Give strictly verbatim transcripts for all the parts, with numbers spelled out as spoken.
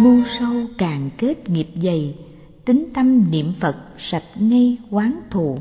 ngu sâu càng kết nghiệp dày, tín tâm niệm Phật sạch ngay oán thù.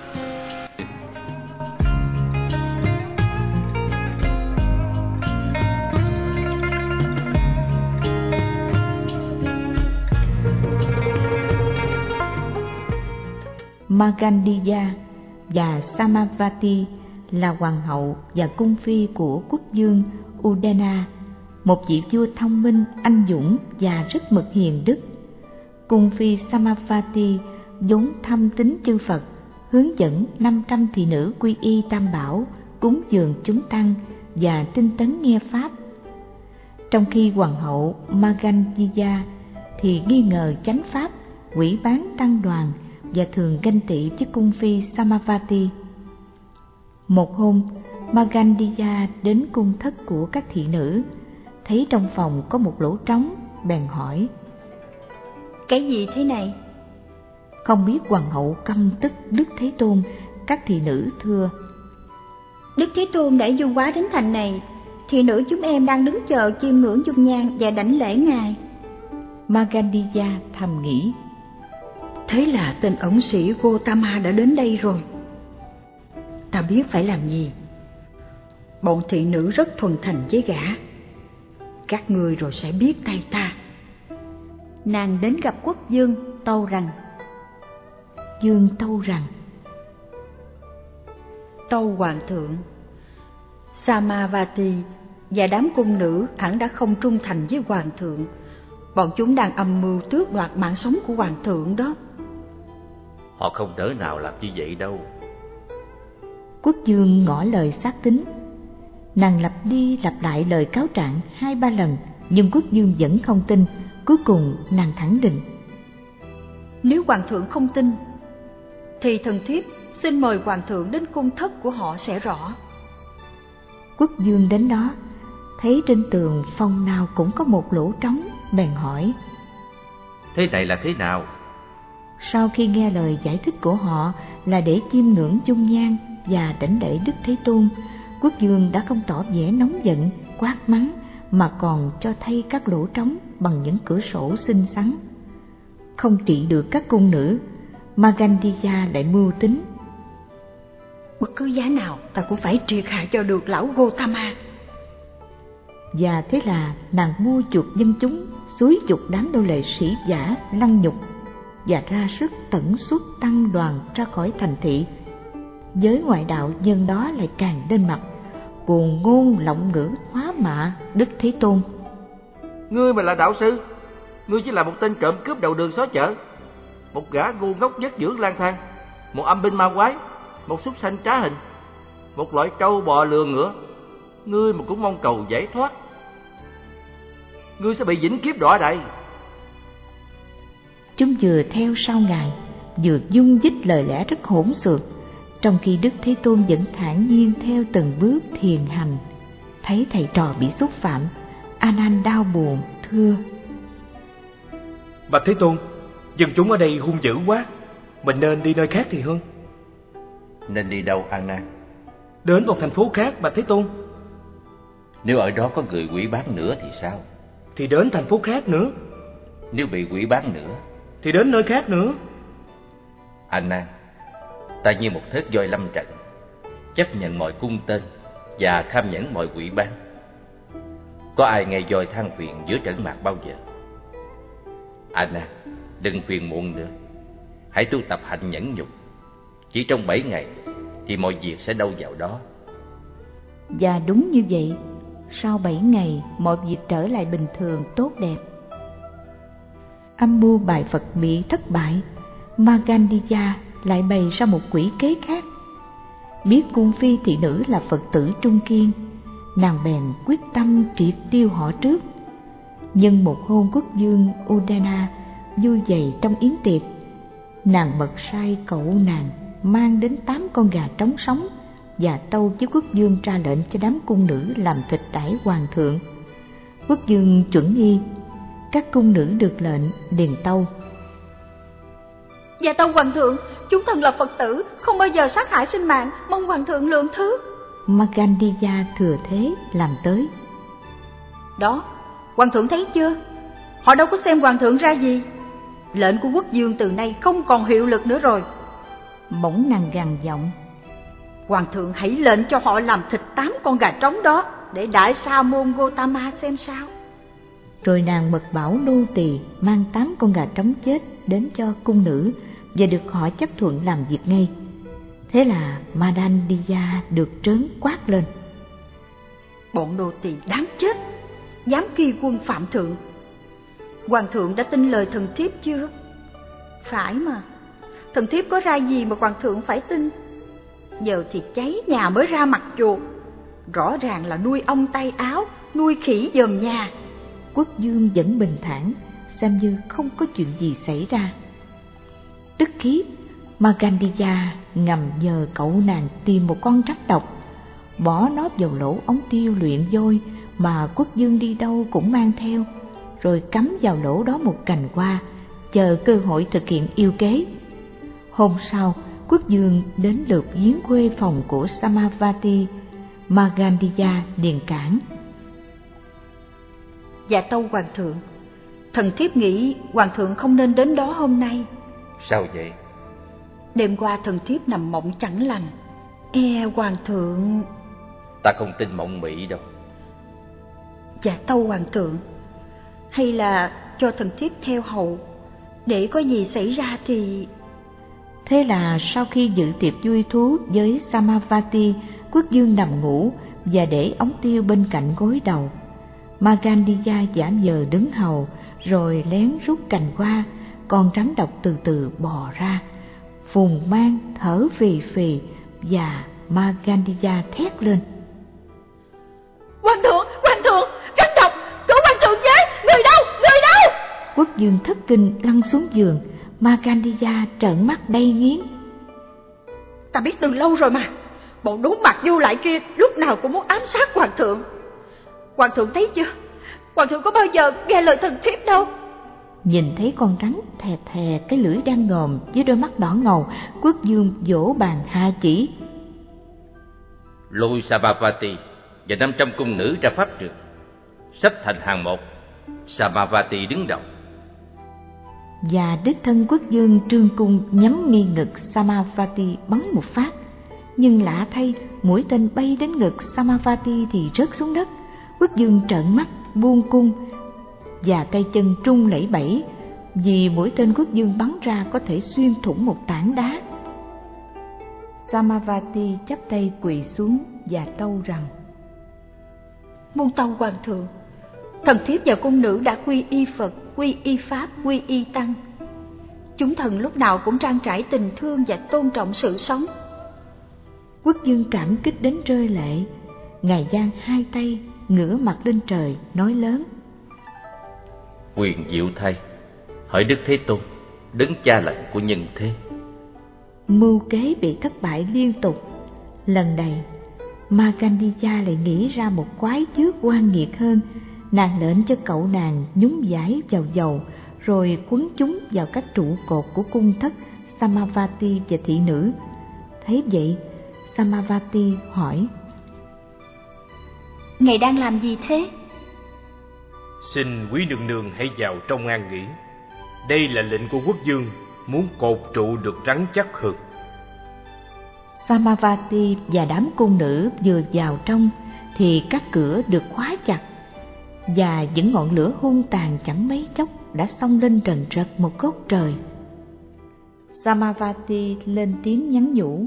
Magandiya và Samavati là hoàng hậu và cung phi của quốc vương Udana, một vị vua thông minh, anh dũng và rất mực hiền đức. Cung phi Samavati vốn thâm tín chư Phật, hướng dẫn năm trăm thị nữ quy y Tam Bảo, cúng dường chúng tăng và tinh tấn nghe pháp. Trong khi hoàng hậu Magandiya thì nghi ngờ chánh pháp, quỷ bán tăng đoàn và thường ganh tị với cung phi Samavati. Một hôm, Magandiya đến cung thất của các thị nữ, thấy trong phòng có một lỗ trống, bèn hỏi: Cái gì thế này? Không biết hoàng hậu căm tức Đức Thế Tôn, các thị nữ thưa: Đức Thế Tôn đã du hóa đến thành này, thị nữ chúng em đang đứng chờ chiêm ngưỡng dung nhan và đảnh lễ ngài. Magandiya thầm nghĩ: Thế là tên ẩn sĩ Gotama đã đến đây rồi. Ta biết phải làm gì. Bọn thị nữ rất thuần thành với gã. Các ngươi rồi sẽ biết tay ta. Nàng đến gặp quốc vương, tâu rằng: Dương tâu rằng: Tâu hoàng thượng, Samavati và đám cung nữ hẳn đã không trung thành với hoàng thượng. Bọn chúng đang âm mưu tước đoạt mạng sống của hoàng thượng đó. Họ không đỡ nào làm như vậy đâu. Quốc vương ngỏ lời xác tín. Nàng lặp đi lặp lại lời cáo trạng hai ba lần, nhưng quốc vương vẫn không tin. Cuối cùng nàng khẳng định: Nếu hoàng thượng không tin, thì thần thiếp xin mời hoàng thượng đến cung thất của họ sẽ rõ. Quốc vương đến đó, thấy trên tường phòng nào cũng có một lỗ trống, bèn hỏi: Thế này là thế nào? Sau khi nghe lời giải thích của họ là để chiêm ngưỡng dung nhan và đảnh lễ Đức Thế Tôn, quốc vương đã không tỏ vẻ nóng giận, quát mắng, mà còn cho thay các lỗ trống bằng những cửa sổ xinh xắn. Không trị được các cung nữ, Magandiya lại mưu tính: Bất cứ giá nào ta cũng phải triệt hạ cho được lão Gotama. Và thế là nàng mua chuộc dân chúng, xúi giục đám nô lệ sĩ giả lăng nhục và ra sức tẩn xuất tăng đoàn ra khỏi thành thị. Giới ngoại đạo nhân đó lại càng lên mặt, cuồng ngôn lộng ngữ hóa mạ Đức Thế Tôn. Ngươi mà là đạo sư? Ngươi chỉ là một tên trộm cướp đầu đường xó chợ, một gã ngu ngốc nhất dưỡng lang thang, một âm binh ma quái, một súc sanh trá hình, một loại trâu bò lừa ngựa. Ngươi mà cũng mong cầu giải thoát, ngươi sẽ bị vĩnh kiếp đọa đày. Chúng vừa theo sau ngài, vừa dung dích lời lẽ rất hỗn xược, trong khi Đức Thế Tôn vẫn thản nhiên theo từng bước thiền hành. Thấy thầy trò bị xúc phạm, A Nan đau buồn thưa: Bạch Thế Tôn, dân chúng ở đây hung dữ quá, mình nên đi nơi khác thì hơn. Nên đi đâu A Nan? Đến một thành phố khác, Bạch Thế Tôn. Nếu ở đó có người quỷ bán nữa thì sao? Thì đến thành phố khác nữa. Nếu bị quỷ bán nữa thì đến nơi khác nữa. A Nan, ta như một thớt voi lâm trận, chấp nhận mọi cung tên và kham nhẫn mọi quỷ bán. Có ai nghe voi than phiền giữa trận mạc bao giờ? A Nan, đừng phiền muộn nữa, hãy tu tập hạnh nhẫn nhục. Chỉ trong bảy ngày thì mọi việc sẽ đâu vào đó. Và đúng như vậy, sau bảy ngày mọi việc trở lại bình thường tốt đẹp. Âm mưu bài Phật bị thất bại, Magandiya lại bày ra một quỷ kế khác. Biết cung phi thị nữ là Phật tử trung kiên, nàng bèn quyết tâm triệt tiêu họ trước. Nhưng một hôm quốc vương Udana vui vầy trong yến tiệc, nàng mật sai cậu nàng mang đến tám con gà trống sống và tâu với quốc vương ra lệnh cho đám cung nữ làm thịt đãi hoàng thượng. Quốc vương chuẩn y, các cung nữ được lệnh liền tâu: Dạ tâu hoàng thượng, chúng thần là Phật tử, không bao giờ sát hại sinh mạng, mong hoàng thượng lượng thứ. Magandiya thừa thế làm tới. Đó, hoàng thượng thấy chưa? Họ đâu có xem hoàng thượng ra gì. Lệnh của quốc vương từ nay không còn hiệu lực nữa rồi. Bỗng nàng gằn giọng: Hoàng thượng hãy lệnh cho họ làm thịt tám con gà trống đó, để đại sa môn Gotama xem sao. Rồi nàng mật bảo nô tỳ mang tám con gà trống chết đến cho cung nữ, và được họ chấp thuận làm việc ngay. Thế là Madandiya được trớn quát lên: Bọn nô tỳ đáng chết, dám kỳ quân phạm thượng. Hoàng thượng đã tin lời thần thiếp chưa? Phải mà, thần thiếp có ra gì mà hoàng thượng phải tin? Giờ thì cháy nhà mới ra mặt chuột. Rõ ràng là nuôi ong tay áo, nuôi khỉ dòm nhà. Quốc vương vẫn bình thản, xem như không có chuyện gì xảy ra. Tức khí, Magandiya ngầm nhờ cậu nàng tìm một con rắn độc, bỏ nó vào lỗ ống tiêu luyện vôi mà quốc vương đi đâu cũng mang theo, rồi cắm vào lỗ đó một cành hoa, chờ cơ hội thực hiện yêu kế. Hôm sau, quốc vương đến lượt viếng khuê phòng của Samavati. Magandiya liền cản: Dạ tâu hoàng thượng, thần thiếp nghĩ hoàng thượng không nên đến đó hôm nay. Sao vậy? Đêm qua thần thiếp nằm mộng chẳng lành, e hoàng thượng... Ta không tin mộng mị đâu. Dạ tâu hoàng thượng, hay là cho thần thiếp theo hầu, để có gì xảy ra thì... Thế là sau khi dự tiệc vui thú với Samavati, quốc vương nằm ngủ và để ống tiêu bên cạnh gối đầu. Magandiya giả vờ đứng hầu, rồi lén rút cành hoa. Con rắn độc từ từ bò ra, phùng mang thở phì phì, và Magandiya thét lên: Hoàng thượng, hoàng thượng, rắn độc, cứu hoàng thượng với, người đâu, người đâu? Quốc vương thất kinh lăn xuống giường. Magandiya trợn mắt đay nghiến: Ta biết từ lâu rồi mà, bọn đúng mặt vô lại kia lúc nào cũng muốn ám sát hoàng thượng. Hoàng thượng thấy chưa, hoàng thượng có bao giờ nghe lời thần thiếp đâu. Nhìn thấy con rắn thè thè cái lưỡi đang ngòm với đôi mắt đỏ ngầu, quốc vương vỗ bàn hạ chỉ: Lôi Samavati và năm trăm cung nữ ra pháp trường, xếp thành hàng một. Samavati đứng đầu. Và đích thân quốc vương trương cung nhắm ngay ngực Samavati bắn một phát. Nhưng lạ thay, mũi tên bay đến ngực Samavati thì rớt xuống đất. Quốc vương trợn mắt buông cung, và tay chân trung lẩy bẩy, vì mũi tên quốc vương bắn ra có thể xuyên thủng một tảng đá. Samavati chắp tay quỳ xuống và tâu rằng: Muôn tâu hoàng thượng, thần thiếp và cung nữ đã quy y Phật, quy y Pháp, quy y Tăng. Chúng thần lúc nào cũng trang trải tình thương và tôn trọng sự sống. Quốc vương cảm kích đến rơi lệ. Ngài giang hai tay, ngửa mặt lên trời, nói lớn: Quyền diệu thay, hỡi Đức Thế Tôn, đấng cha lành của nhân thế. Mưu kế bị thất bại liên tục. Lần này, Magandiya lại nghĩ ra một quái chước oan nghiệt hơn. Nàng lệnh cho cậu nàng nhúng vải vào dầu, rồi quấn chúng vào các trụ cột của cung thất Samavati và thị nữ. Thấy vậy, Samavati hỏi: Ngài đang làm gì thế? Xin quý nương nương hãy vào trong an nghỉ. Đây là lệnh của quốc vương, muốn cột trụ được rắn chắc hơn. Samavati và đám cung nữ vừa vào trong thì các cửa được khóa chặt, và những ngọn lửa hung tàn chẳng mấy chốc đã xông lên trần trật một góc trời. Samavati lên tiếng nhắn nhủ: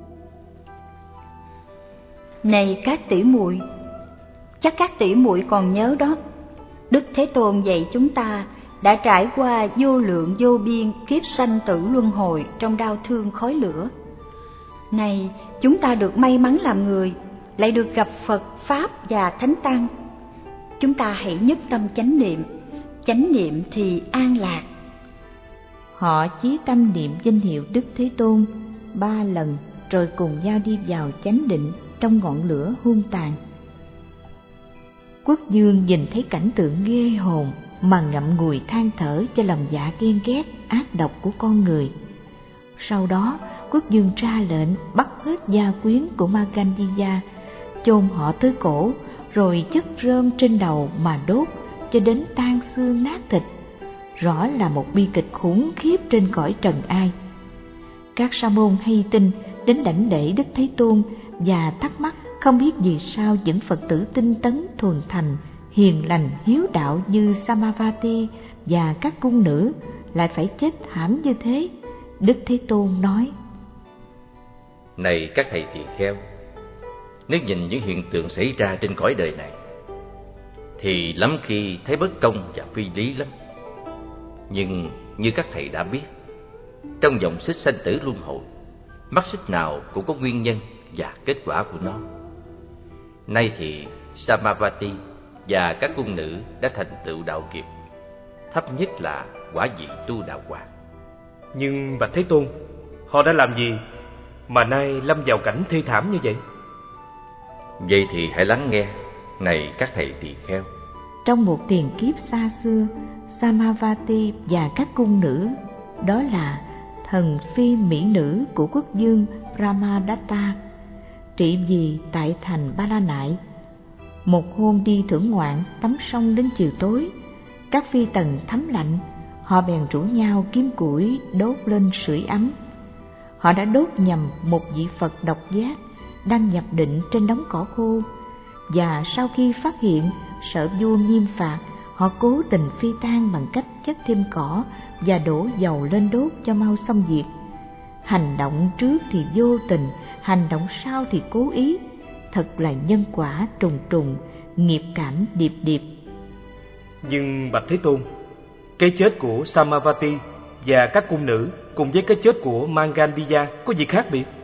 Này các tỷ muội, chắc các tỷ muội còn nhớ đó, Đức Thế Tôn dạy chúng ta đã trải qua vô lượng vô biên kiếp sanh tử luân hồi trong đau thương khói lửa. Này, chúng ta được may mắn làm người, lại được gặp Phật, Pháp và Thánh Tăng. Chúng ta hãy nhất tâm chánh niệm, chánh niệm thì an lạc. Họ chí tâm niệm danh hiệu Đức Thế Tôn ba lần, rồi cùng nhau đi vào chánh định trong ngọn lửa hung tàn. Quốc vương nhìn thấy cảnh tượng ghê hồn mà ngậm ngùi than thở cho lòng dạ ghen ghét ác độc của con người. Sau đó, quốc vương ra lệnh bắt hết gia quyến của Magandiya, chôn họ tới cổ, rồi chất rơm trên đầu mà đốt, cho đến tan xương nát thịt, rõ là một bi kịch khủng khiếp trên cõi trần ai. Các sa môn hay tin đến đảnh lễ Đức Thế Tôn và thắc mắc không biết vì sao những Phật tử tinh tấn thuần thành, hiền lành, hiếu đạo như Samavati và các cung nữ lại phải chết thảm như thế. Đức Thế Tôn nói: Này các thầy tỳ kheo, nếu nhìn những hiện tượng xảy ra trên cõi đời này thì lắm khi thấy bất công và phi lý lắm. Nhưng như các thầy đã biết, trong dòng xích sanh tử luân hồi, mắt xích nào cũng có nguyên nhân và kết quả của nó. Nay thì Samavati và các cung nữ đã thành tựu đạo kiệt, thấp nhất là quả vị tu đạo hoàng. Nhưng bạch Thế Tôn, họ đã làm gì mà nay lâm vào cảnh thê thảm như vậy? Vậy thì hãy lắng nghe, này các thầy tỳ kheo. Trong một tiền kiếp xa xưa, Samavati và các cung nữ, đó là thần phi mỹ nữ của quốc vương Brahmadatta, trị vì tại thành Ba La Nại. Một hôm đi thưởng ngoạn tắm sông đến chiều tối, các phi tần thấm lạnh, họ bèn rủ nhau kiếm củi đốt lên sưởi ấm. Họ đã đốt nhầm một vị Phật độc giác đang nhập định trên đống cỏ khô, và sau khi phát hiện sợ vua nghiêm phạt, họ cố tình phi tang bằng cách chất thêm cỏ và đổ dầu lên đốt cho mau xong việc. Hành động trước thì vô tình, hành động sau thì cố ý, thật là nhân quả trùng trùng, nghiệp cảm điệp điệp. Nhưng bạch Thế Tôn, cái chết của Samavati và các cung nữ cùng với cái chết của Mangandiya có gì khác biệt?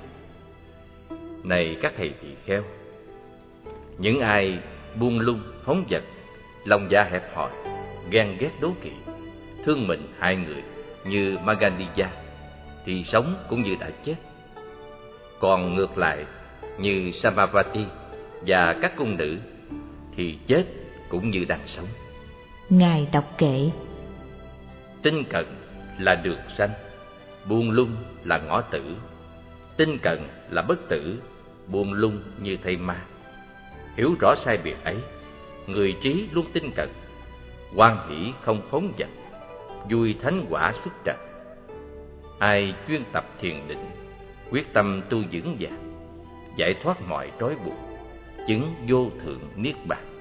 Này các thầy tỳ kheo, những ai buông lung phóng dật, lòng dạ hẹp hòi, ghen ghét đố kỵ, thương mình hại người như Mangandiya thì sống cũng như đã chết. Còn ngược lại, như Samavati và các cung nữ thì chết cũng như đang sống. Ngài đọc kệ: Tinh cận là đường sanh, buông lung là ngõ tử. Tinh cận là bất tử, buông lung như thây ma. Hiểu rõ sai biệt ấy, người trí luôn tinh cận, hoan hỷ không phóng dật, vui thánh quả xuất trần. Ai chuyên tập thiền định, quyết tâm tu vững vàng, giải thoát mọi trói buộc, chứng vô thượng niết bàn.